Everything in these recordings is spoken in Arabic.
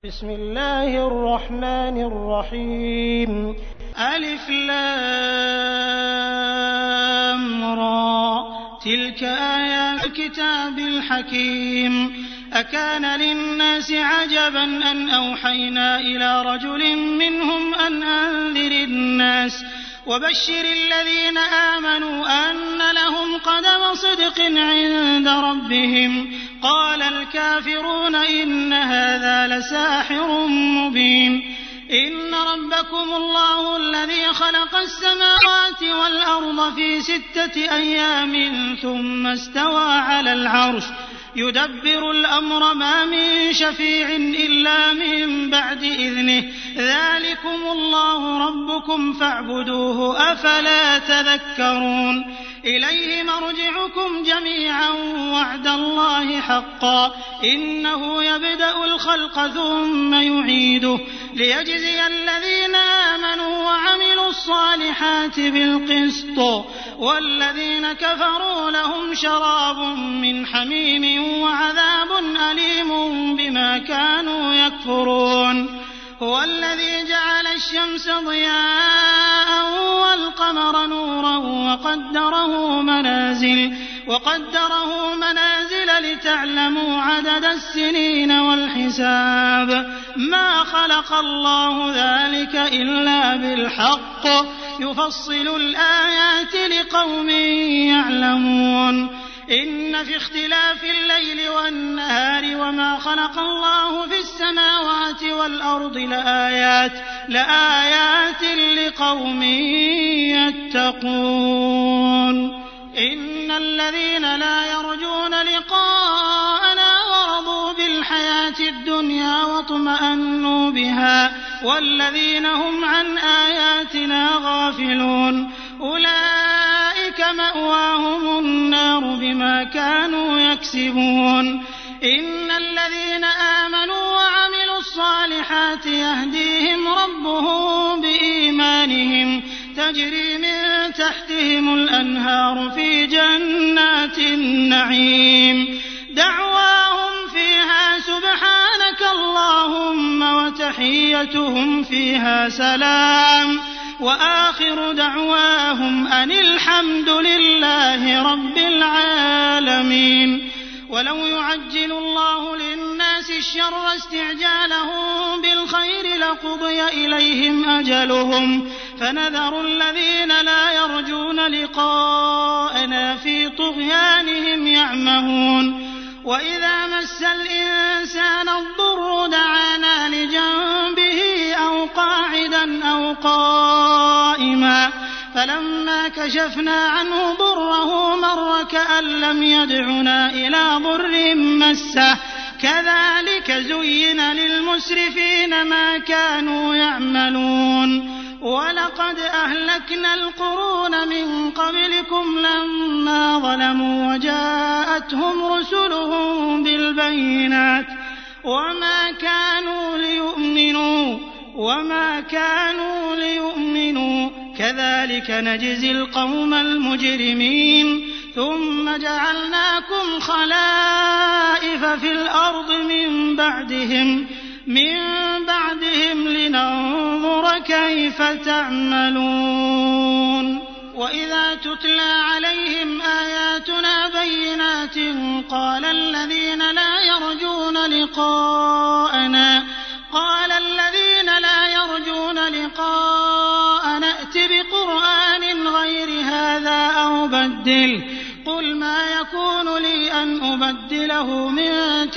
بسم الله الرحمن الرحيم ألف لام را تلك آيات الكتاب الحكيم أكان للناس عجبا أن أوحينا إلى رجل منهم أن أنذر الناس وبشر الذين آمنوا أن لهم قدم صدق عند ربهم قال الكافرون إن هذا لساحر مبين إن ربكم الله الذي خلق السماوات والأرض في 6 أيام ثم استوى على العرش يدبر الأمر ما من شفيع إلا من بعد إذنه ذلكم الله ربكم فاعبدوه أفلا تذكرون إليه مرجعكم جميعا وعد الله حقا إنه يبدأ الخلق ثم يعيده ليجزي الذين آمنوا وعملوا الصالحات بالقسط والذين كفروا لهم شراب من حميم وعذاب أليم بما كانوا يكفرون هو الذي جعل الشمس ضياء والقمر نورا وقدره منازل لتعلموا عدد السنين والحساب ما خلق الله ذلك إلا بالحق يفصل الآيات لقوم يعلمون إن في اختلاف الليل والنهار وما خلق الله في السماوات والأرض لآيات لقوم يتقون إن الذين لا يرجون لقاءنا ورضوا بالحياة الدنيا واطمأنوا بها والذين هم عن آياتنا غافلون أولئك مأواهم النار بما كانوا يكسبون إن الذين آمنوا وعملوا الصالحات يهديهم ربهم بإيمانهم تجري من تحتهم الأنهار في جنات النعيم دعواهم فيها سبحانك اللهم وتحيتهم فيها سلام وآخر دعواهم أن الحمد لله رب العالمين ولو يعجل الله للناس الشر استعجالهم بالخير لقضي إليهم أجلهم فنذر الذين لا يرجون لقاءنا في طغيانهم يعمهون وإذا مس الإنسان الضر دعانا لجنبه أو قاعدا أو قائما فلما كشفنا عنه ضره مر كأن لم يدعنا إلى ضر مسه كذلك زين للمسرفين ما كانوا يعملون ولقد أهلكنا القرون من قبلكم لما ظلموا وجاءتهم رسلهم بالبينات وما كانوا ليؤمنوا كذلك نجزي القوم المجرمين ثم جعلناكم خلائف في الأرض من بعدهم لننظر كيف تعملون وإذا تتلى عليهم آياتنا بينات قال الذين لا يرجون لقاءنا ائت بقرآن غير هذا أو بدله قل ما يكون لي أن أبدله من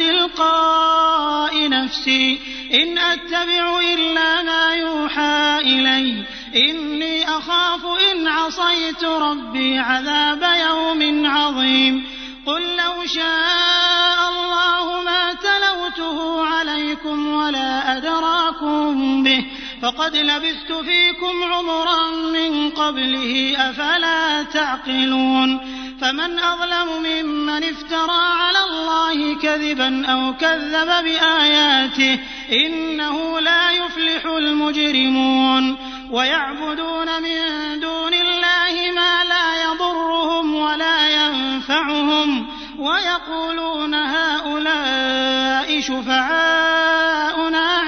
تلقاء نفسي إن أتبع إلا ما يوحى إلي إني أخاف إن عصيت ربي عذاب يوم عظيم قل لو شاء الله ما تلوته عليكم ولا أدراكم به فقد لبثت فيكم عمرا من قبله أفلا تعقلون فمن أظلم ممن افترى على الله كذبا أو كذب بآياته إنه لا يفلح المجرمون ويعبدون من دون الله ما لا يضرهم ولا ينفعهم ويقولون هؤلاء شفعاؤنا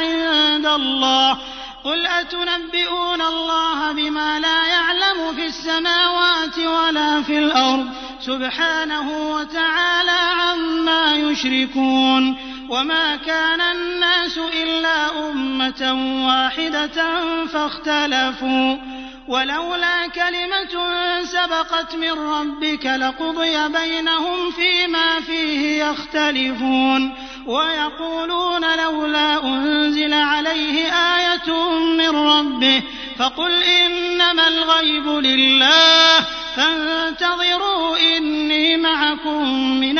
قل أتنبئون الله بما لا يعلم في السماوات ولا في الأرض سبحانه وتعالى عما يشركون وما كان الناس إلا أمة واحدة فاختلفوا ولولا كلمة سبقت من ربك لقضي بينهم فيما فيه يختلفون ويقولون لولا أنزل عليه آية من ربه فقل إنما الغيب لله فانتظروا إني معكم من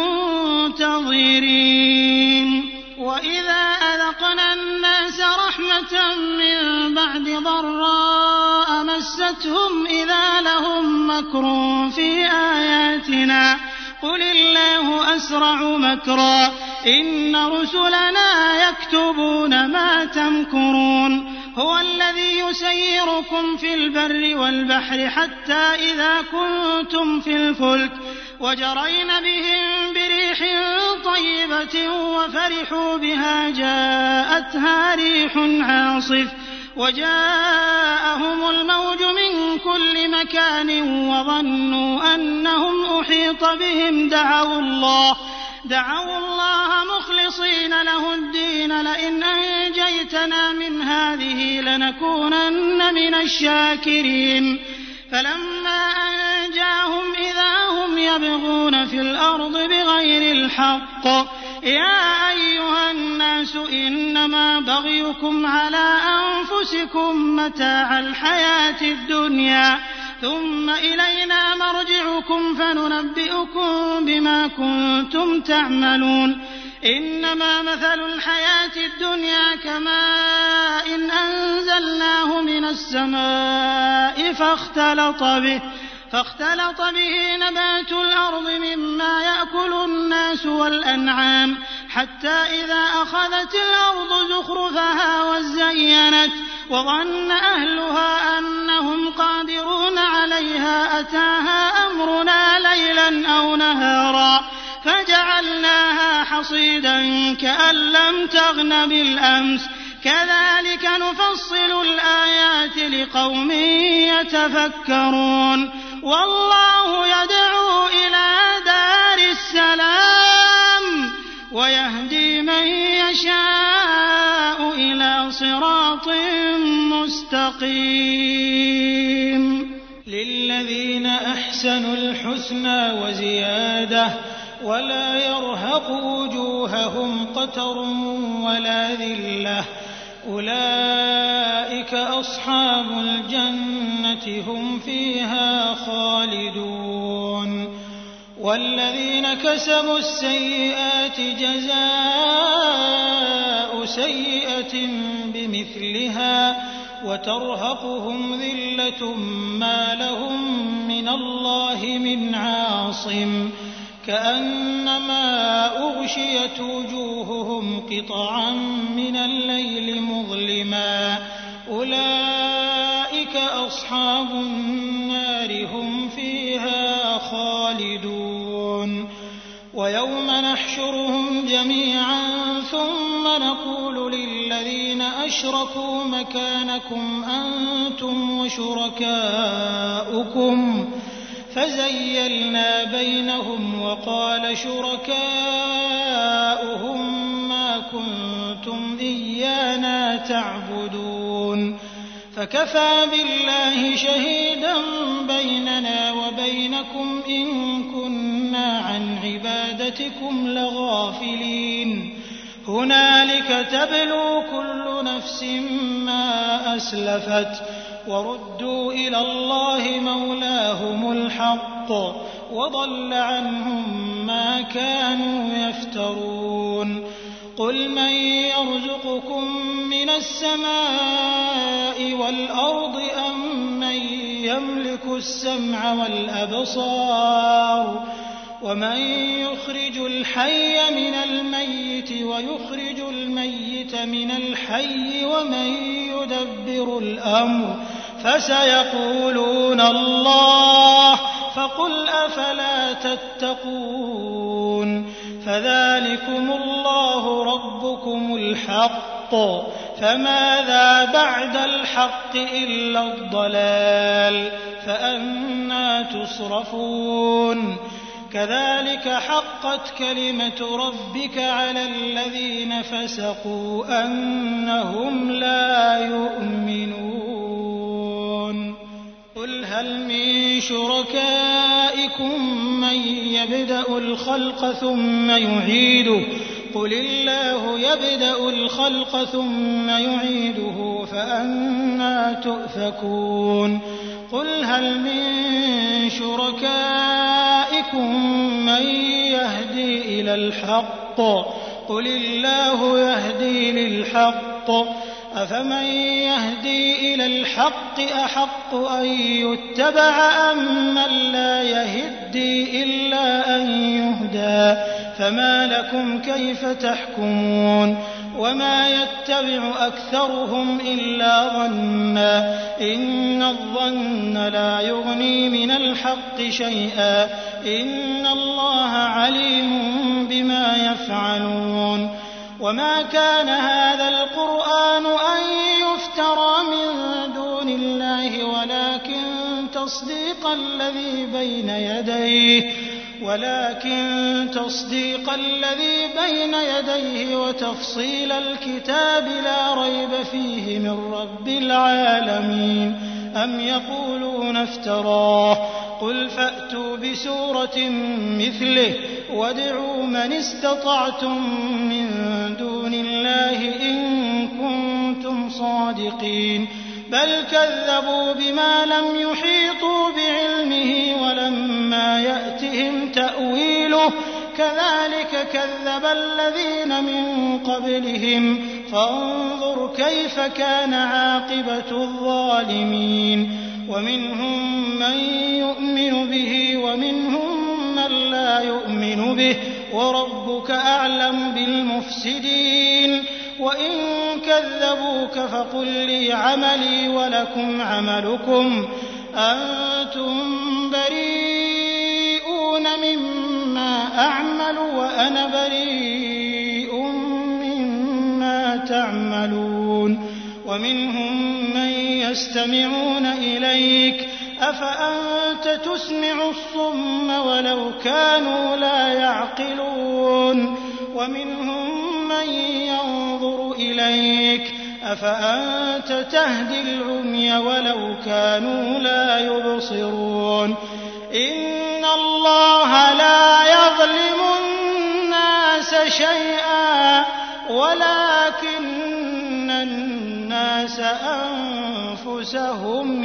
المنتظرين وإذا أذقنا الناس رحمة من بعد ضراء مستهم إذا لهم مكر في آياتنا قل الله أسرع مكرا إن رسلنا يكتبون ما تمكرون هو الذي يسيركم في البر والبحر حتى إذا كنتم في الفلك وجرين بهم بريح طيبة وفرحوا بها جاءتها ريح عاصف وجاءهم الموج من كل مكان وظنوا أنهم أحيط بهم دعوا الله مخلصين له الدين لئن أنجيتنا من هذه لنكونن من الشاكرين فلما أنجاهم إذا هم يبغون في الأرض بغير الحق يا أيها الناس إنما بغيكم على أنفسكم متاع الحياة الدنيا ثم إلينا مرجعكم فننبئكم بما كنتم تعملون إنما مثل الحياة الدنيا كماء إن أنزلناه من السماء فاختلط به نبات الأرض مما يأكل الناس والأنعام حتى إذا أخذت الأرض زخرفها وزينت وظن أهلها أنهم قادرون عليها أتاها أمرنا ليلا أو نهارا فجعلناها حصيدا كأن لم تغن بالأمس كذلك نفصل الآيات لقوم يتفكرون والله يدعو إلى دار السلام ويهدي من يشاء إلى صراط مستقيم للذين أحسنوا الحسنى وزيادة ولا يرهق وجوههم قتر ولا ذلة أولئك أصحاب الجنة هم فيها خالدون والذين كسبوا السيئات جزاء سيئة بمثلها وترهقهم ذلة ما لهم من الله من عاصم كأنما أغشيت وجوههم قطعا من الليل مظلما أولئك أصحاب النار هم فيها خالدون ويوم نحشرهم جميعا ثم نقول للذين أشركوا مكانكم أنتم وشركاؤكم فزيلنا بينهم وقال شركاؤهم ما كنتم إيانا تعبدون فكفى بالله شهيدا بيننا وبينكم إن كنا عن عبادتكم لغافلين هنالك تبلو كل نفس ما أسلفت وردوا إلى الله مولاهم الحق وضل عنهم ما كانوا يفترون قل من يرزقكم من السماء والأرض أم من يملك السمع والأبصار ومن يخرج الحي من الميت ويخرج الميت من الحي ومن يدبر الأمر فسيقولون الله فقل أفلا تتقون فذلكم الله ربكم الحق الحق فماذا بعد الحق إلا الضلال فأنى تصرفون كذلك حقت كلمة ربك على الذين فسقوا أنهم لا يؤمنون قل هل من شركائكم من يبدأ الخلق ثم يعيده قل الله يبدأ الخلق ثم يعيده فأنى تؤفكون قل هل من شركائكم من يهدي إلى الحق قل الله يهدي للحق أفمن يهدي إلى الحق أحق أن يتبع أم من لا يهدي إلا أن يهدى فما لكم كيف تحكمون وما يتبع أكثرهم إلا ظنا إن الظن لا يغني من الحق شيئا إن الله عليم بما يفعلون وما كان هذا القرآن أن يفترى من دون الله ولكن تصديق الذي بين يديه وتفصيل الكتاب لا ريب فيه من رب العالمين أم يقولون افتراه قل فأتوا بسورة مثله وادعوا من استطعتم من دون الله إن كنتم صادقين بل كذبوا بما لم يحيطوا بعلمه ولما يأتهم تأويله كذلك كذب الذين من قبلهم فانظر كيف كان عاقبة الظالمين ومنهم من يؤمن به ومنهم من لا يؤمن به وربك أعلم بالمفسدين وإن كذبوك فقل لي عملي ولكم عملكم أنتم بريئون مما أعمل وأنا بريء مما تعملون ومنهم من يستمعون إليك أفأنت تسمع الصم ولو كانوا لا يعقلون ومنهم من ينظر إليك أفأنت تهدي العمي ولو كانوا لا يبصرون إن الله لا يظلم الناس شيئا ولكن الناس أنفسهم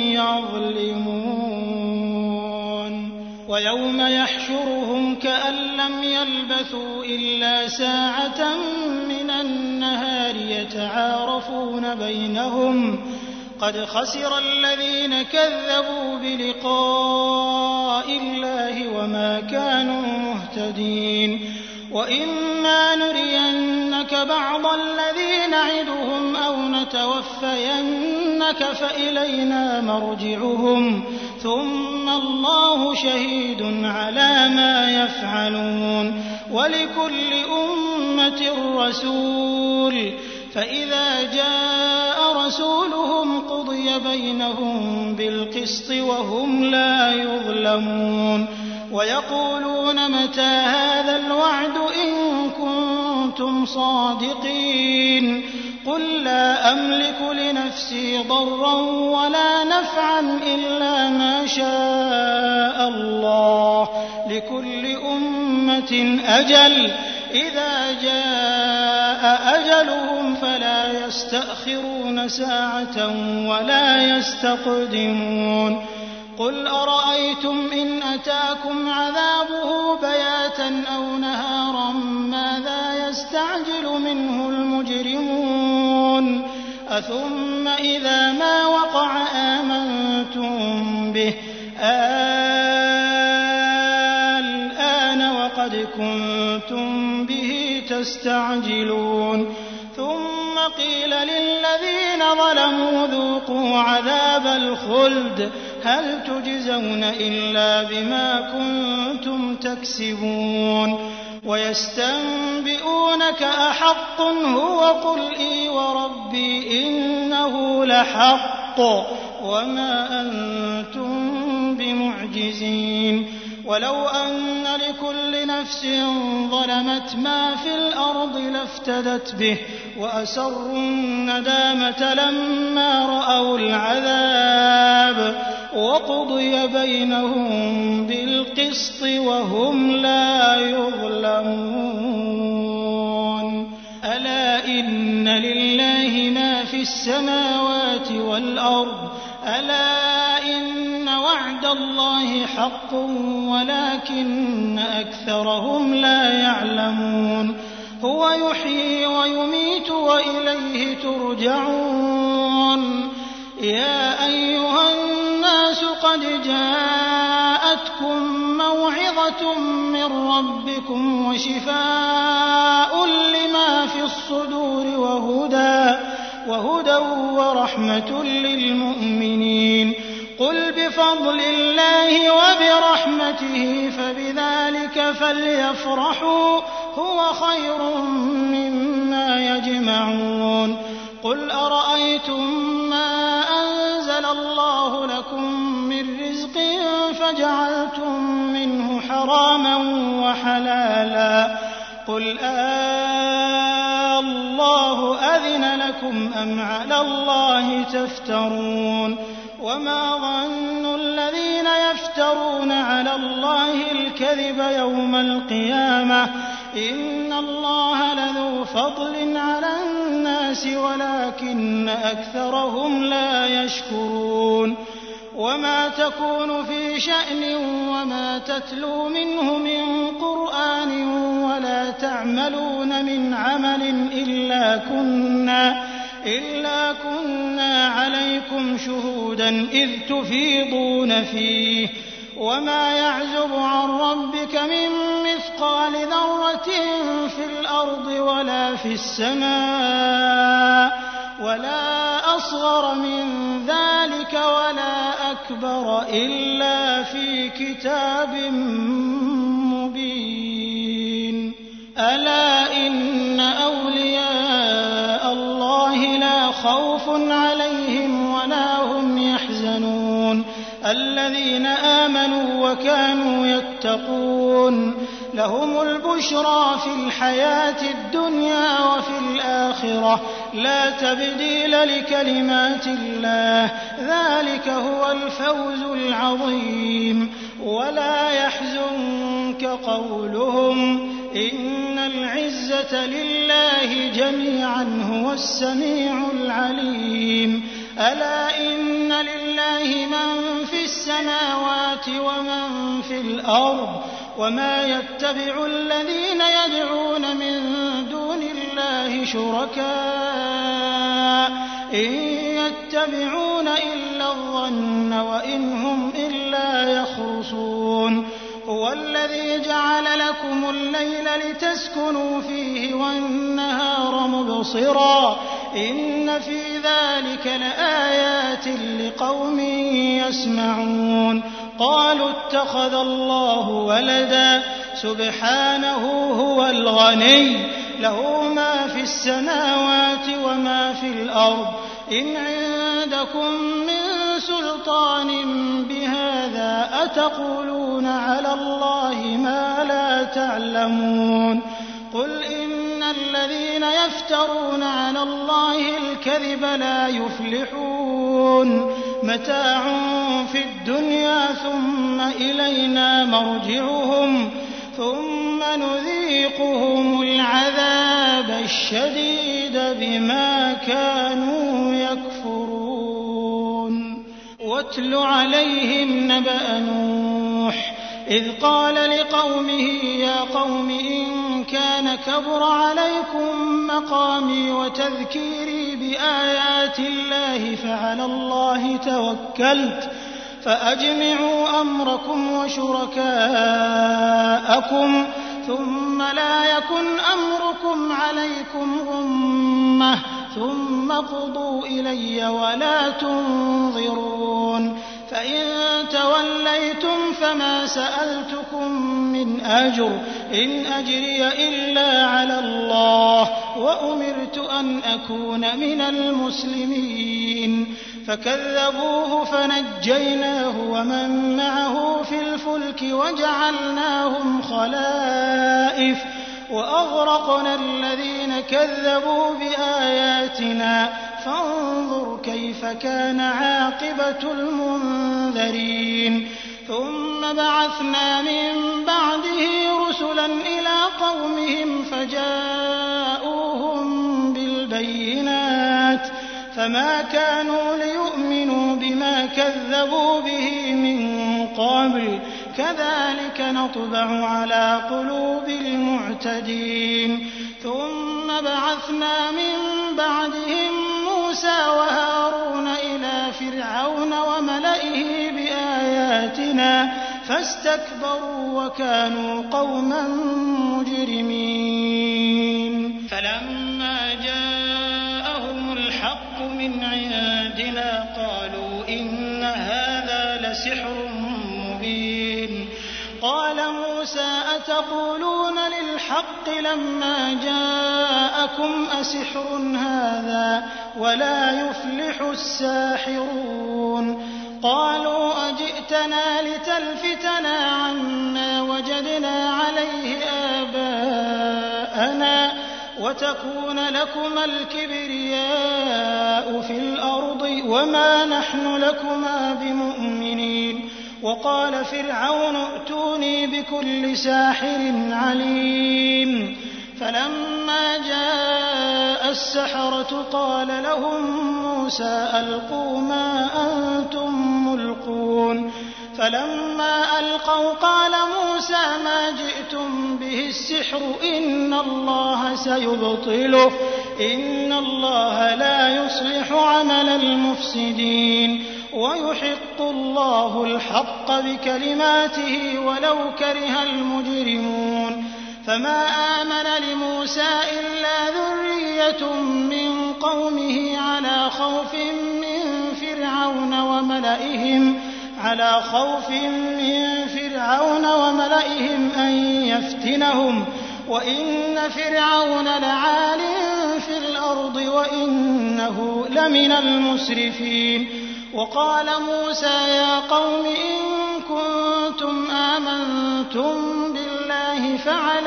يظلمون ويوم يحشرهم كأن لم يلبثوا إلا ساعة من النهار يتعارفون بينهم قد خسر الذين كذبوا بلقاء الله وما كانوا مهتدين وإما نرينك بعض الذي نعدهم أو نتوفينك فإلينا مرجعهم ثم الله شهيد على ما يفعلون ولكل أمة رسول فإذا جاء رسولهم قضي بينهم بالقسط وهم لا يظلمون ويقولون متى هذا الوعد إن كنتم صادقين قل لا أملك لنفسي ضرا ولا نفعا إلا ما شاء الله لكل أمة أجل إذا جاء أجلهم فلا يستأخرون ساعة ولا يستقدمون قل أرأيتم إن أتاكم عذابه بياتا أو نهارا ماذا يستعجل منه المجرمون أثم إذا ما وقع آمنتم به الآن وقد كنتم به تستعجلون ثم قيل للذين ظلموا ذوقوا عذاب الخلد هل تجزون إلا بما كنتم تكسبون ويستنبئونك أحق هو قل إي وربي إنه لحق وما أنتم بمعجزين ولو أن لكل نفس ظلمت ما في الأرض لافتدت به وأسروا الندامة لما رأوا العذاب وقضي بينهم بالقسط وهم لا يظلمون ألا إن لله ما في السماوات والأرض ألا إن وعد الله حق ولكن أكثرهم لا يعلمون هو يحيي ويميت وإليه ترجعون يا أيها الناس قد جاءتكم موعظة من ربكم وشفاء لما في الصدور وهدى ورحمة للمؤمنين قل بفضل الله وبرحمته فبذلك فليفرحوا هو خير مما يجمعون قل أرأيتم ما أنزل الله لكم من رزق فجعلتم منه حراما وحلالا قل الله أذن لكم أم على الله تفترون وما ظن الذين يفترون على الله الكذب يوم القيامة إن الله لذو فضل على الناس ولكن أكثرهم لا يشكرون وما تكون في شأن وما تتلو منه من قرآن ولا تعملون من عمل إلا كنا عليكم شهودا إذ تفيضون فيه وما يعزب عن ربك من مثقال ذرة في الأرض ولا في السماء ولا أصغر من ذلك ولا أكبر إلا في كتاب مبين ألا إن أولياء الله لا خوف عليهم ولا هم يحزنون الذين آمنوا وكانوا يتقون لهم البشرى في الحياة الدنيا وفي الآخرة لا تبديل لكلمات الله ذلك هو الفوز العظيم ولا يحزنك قولهم إن العزة لله جميعا هو السميع العليم ألا إن لله من في السماوات ومن في الأرض وما يتبع الذين يدعون من دون الله شركاء إن يتبعون إلا الظن وإن هم إلا يخرصون هو الذي جعل لكم الليل لتسكنوا فيه والنهار مبصرا إن في ذلك لآيات لقوم يسمعون قالوا اتخذ الله ولدا سبحانه هو الغني له ما في السماوات وما في الأرض إن عندكم من سلطان بهذا أتقولون على الله ما لا تعلمون قل إن الذين يفترون على الله الكذب لا يفلحون متاع في الدنيا ثم إلينا مرجعهم ثم نذيقهم العذاب الشديد بما كانوا يكفرون واتل عليهم نبأ نوح إذ قال لقومه يا قوم إن كان كبر عليكم مقامي وتذكيري بآيات الله فعلى الله توكلت فأجمعوا أمركم وشركاءكم ثم لا يكن أمركم عليكم غمة ثم قضوا إلي ولا تنظرون فإن توليتم فما سألتكم من أجر إن أجري إلا على الله وأمرت أن أكون من المسلمين فكذبوه فنجيناه ومن معه في الفلك وجعلناهم خلائف وأغرقنا الذين كذبوا بآياتنا فانظر كيف كان عاقبة المنذرين ثم بعثنا من بعده رسلا إلى قومهم فجاءوهم بالبينات فما كانوا ليؤمنوا بما كذبوا به من قبل كذلك نطبع على قلوب المعتدين ثم بعثنا من بعدهم موسى وهارون إلى فرعون وملئه بآياتنا فاستكبروا وكانوا قوما مجرمين فلما جاءهم الحق من عندنا قالوا إن هذا لسحر مبين قال موسى أتقولون للحق لما جاءكم أسحر هذا ولا يفلح الساحرون قالوا أجئتنا لتلفتنا عما وجدنا عليه آباءنا وتكون لكما الكبرياء في الأرض وما نحن لكما بمؤمنين وقال فرعون ائتوني بكل ساحر عليم فلما جاء السحرة قال لهم موسى ألقوا ما أنتم ملقون فلما ألقوا قال موسى ما جئتم به السحر إن الله سيبطله إن الله لا يصلح عمل المفسدين ويحق الله الحق بكلماته ولو كره المجرمون فما آمن لموسى إلا ذرية من قومه على خوف من فرعون وملئهم أن يفتنهم وإن فرعون لعال في الأرض وإنه لمن المسرفين وقال موسى يا قوم إن كنتم آمنتم بالله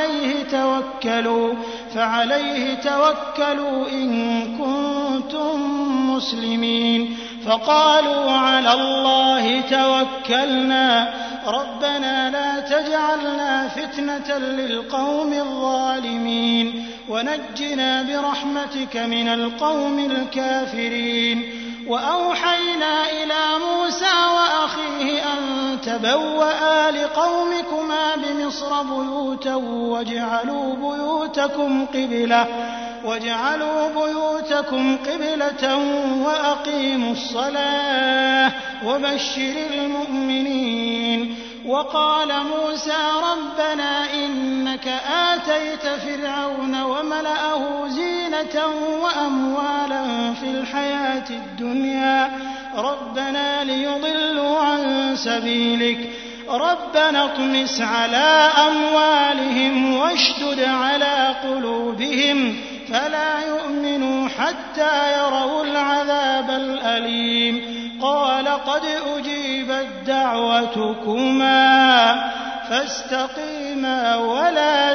فعليه توكلوا إن كنتم مسلمين فقالوا على الله توكلنا ربنا لا تجعلنا فتنة للقوم الظالمين ونجنا برحمتك من القوم الكافرين وأوحينا إلى موسى وأخيه أن تبوأ لقومكما بمصر بيوتا واجعلوا بيوتكم قبلة وأقيموا الصلاة وبشر المؤمنين وقال موسى ربنا إنك آتيت فرعون وملأه زينة وأموالا في الحياة الدنيا ربنا ليضلوا عن سبيلك ربنا اطمس على أموالهم واشدد على قلوبهم فلا يؤمنوا حتى يروا العذاب الأليم قال قد أجيبت دعوتكما فاستقيما ولا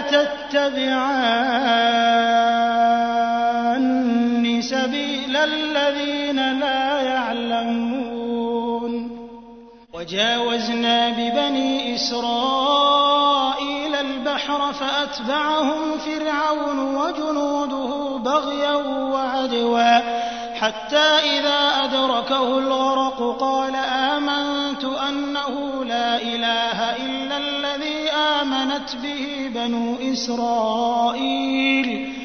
تتبعان سبيل الذين لا يعلمون وجاوزنا ببني إسرائيل البحر فأتبعهم فرعون وجنوده بغيا وعدوا حتى إذا أدركه الغرق قال آمنت أنه لا إله إلا الذي آمنت به بنو إسرائيل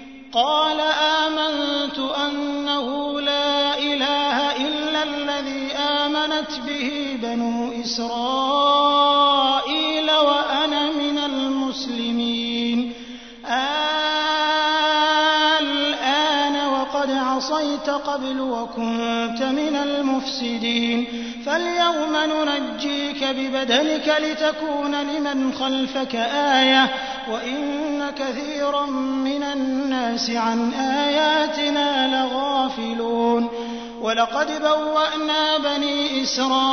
وأنا من المسلمين الآن وقد عصيت عَصَيْتَ قَبْلُ وَكُنتَ مِنَ الْمُفْسِدِينَ فَالْيَوْمَ نُنَجِّيكَ بِبَدَنِكَ لِتَكُونَ لِمَنْ خَلْفَكَ آيَةً وَإِنَّ كَثِيرًا مِنَ النَّاسِ عَنْ آيَاتِنَا لَغَافِلُونَ وَلَقَدْ بَوَّأْنَا بَنِي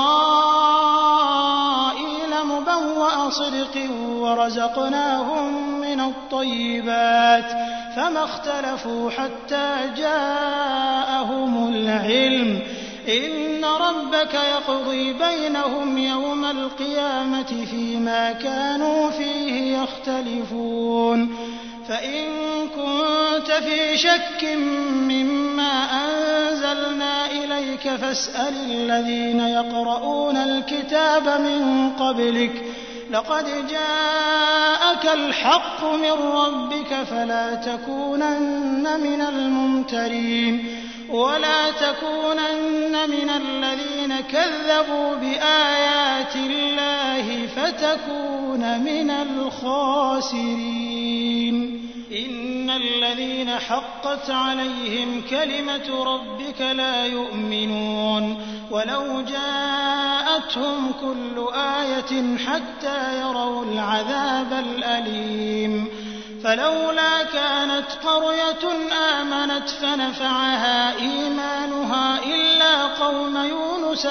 إِسْرَائِيلَ مُبَوَّأَ صِدْقٍ وَرَزَقْنَاهُم مِّنَ الطَّيِّبَاتِ فَمَا اخْتَلَفُوا حَتَّىٰ جَاءَهُمُ الْعِلْمُ إِنَّ رَبَّكَ يَقْضِي بَيْنَهُمْ يَوْمَ الْقِيَامَةِ فِيمَا كَانُوا فِيهِ يَخْتَلِفُونَ فَإِن كُنتَ فِي شَكٍّ مِّمَّا أَنزَلْنَا إِلَيْكَ فَاسْأَلِ الَّذِينَ يَقْرَؤُونَ الْكِتَابَ مِن قَبْلِكَ لَقَدْ جَاءَكَ الْحَقُّ مِن رَّبِّكَ فَلَا تَكُونَنَّ مِنَ الْمُمْتَرِينَ وَلَا تَكُونَنَّ مِنَ الَّذِينَ كَذَّبُوا بِآيَاتِ اللَّهِ فَتَكُونَ مِنَ الْخَاسِرِينَ إِنَّ الَّذِينَ حَقَّتْ عَلَيْهِمْ كَلِمَةُ رَبِّكَ لَا يُؤْمِنُونَ وَلَوْ جَاءَتْهُمْ كُلُّ آيَةٍ حَتَّىٰ يَرَوُا الْعَذَابَ الْأَلِيمَ فَلَوْلَا كَانَتْ قَرْيَةٌ آمَنَتْ فَنَفَعَهَا إِيمَانُهَا إِلَّا قَوْمَ يُونُسَ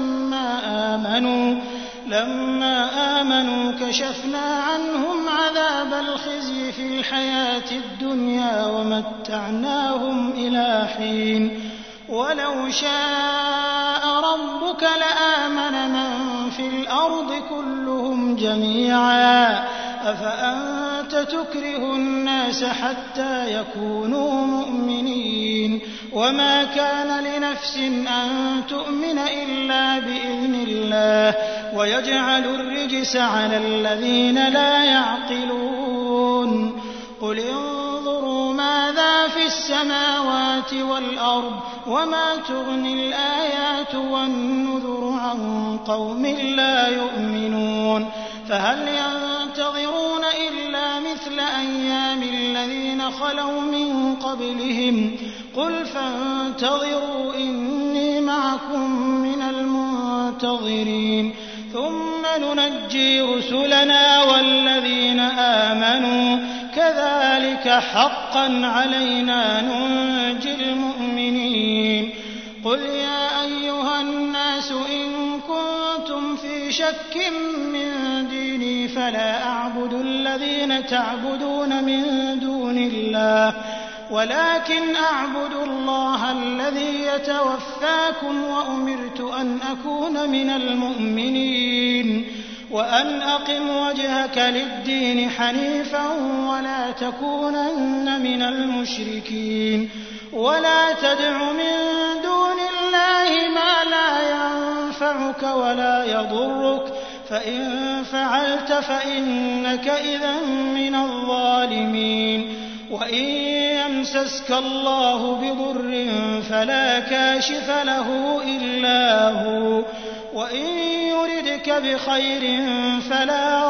لَمَّا آمَنُوا كَشَفْنَا عَنْهُمْ عَذَابَ الْخِزْيِ فِي الْحَيَاةِ الدُّنْيَا وَمَتَّعْنَاهُمْ إِلَىٰ حِينٍ وَلَوْ شَاءَ رَبُّكَ لَآمَنَ مَن فِي الْأَرْضِ كُلُّهُمْ جَمِيعًا أَفَأَنتَ تُكْرِهُ النَّاسَ حَتَّىٰ يَكُونُوا مُؤْمِنِينَ وَمَا كَانَ لِنَفْسٍ أَن تُؤْمِنَ إِلَّا بِإِذْنِ اللَّهِ وَيَجْعَلُ الرِّجْسَ عَلَى الَّذِينَ لَا يَعْقِلُونَ قُلِ انظُرُوا مَاذَا فِي السَّمَاوَاتِ وَالْأَرْضِ وَمَا تُغْنِي الْآيَاتُ وَالنُّذُرُ عَن قَوْمٍ لَّا يُؤْمِنُونَ فَهَلْ يَنتَظِرُونَ إِلَّا مِثْلَ أَيَّامِ الَّذِينَ خَلَوْا مِن قَبْلِهِمْ قُلْ فَانتَظِرُوا إِنِّي مَعَكُم مِّنَ الْمُنتَظِرِينَ ثُمَّ نُنَجِّي رُسُلَنَا وَالَّذِينَ آمَنُوا كَذَٰلِكَ حَقًّا عَلَيْنَا نُنجِي الْمُؤْمِنِينَ قُلْ يَا أَيُّهَا النَّاسُ إِن كُنتُمْ فِي شَكٍّ مِّن دِينِي فَلَا أَعْبُدُ الَّذِينَ تَعْبُدُونَ مِن دُونِ اللَّهِ وَلَٰكِنْ أَعْبُدُ اللَّهَ الَّذِي يَتَوَفَّاكُمْ وَأُمِرْتُ أَنْ أَكُونَ مِنَ الْمُؤْمِنِينَ وَأَنْ أَقِمْ وَجْهَكَ لِلدِّينِ حَنِيفًا وَلَا تَكُونَنَّ مِنَ الْمُشْرِكِينَ وَلَا تَدْعُ مِن دُونِ اللَّهِ مَا لَا يَنفَعُكَ وَلَا يَضُرُّكَ فَإِن فَعَلْتَ فَإِنَّكَ إِذًا مِّنَ الظَّالِمِينَ وَإِن يَمْسَسْكَ اللَّهُ بِضُرٍّ فَلَا كَاشِفَ لَهُ إِلَّا هُوَ وَإِن يُرِدْكَ بِخَيْرٍ فَلَا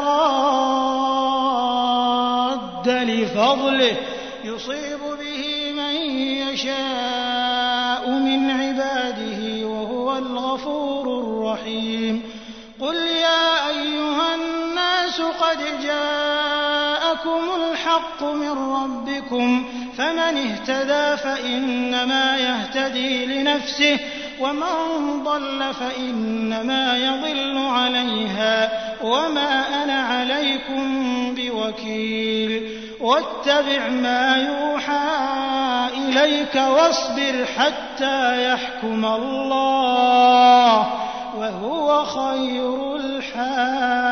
رَادَّ لِفَضْلِهِ يُصِيبُ بِهِ مَن يَشَاءُ مِنْ عِبَادِهِ وَهُوَ الْغَفُورُ الرَّحِيمُ قُلْ يَا أَيُّهَا النَّاسُ قَدْ جَاءَكُمُ الْحَقُّ مِن رَّبِّكُمْ فَمَنِ اهْتَدَىٰ فَإِنَّمَا يَهْتَدِي لِنَفْسِهِ وَمَن ضَلَّ فَإِنَّمَا يَضِلُّ عَلَيْهَا وَمَا أَنَا عَلَيْكُم بِوَكِيلٍ وَاتَّبِعْ مَا يُوحَىٰ إِلَيْكَ وَاصْبِرْ حَتَّىٰ يَحْكُمَ اللَّهُ وَهُوَ خَيْرُ الْحَاكِمِينَ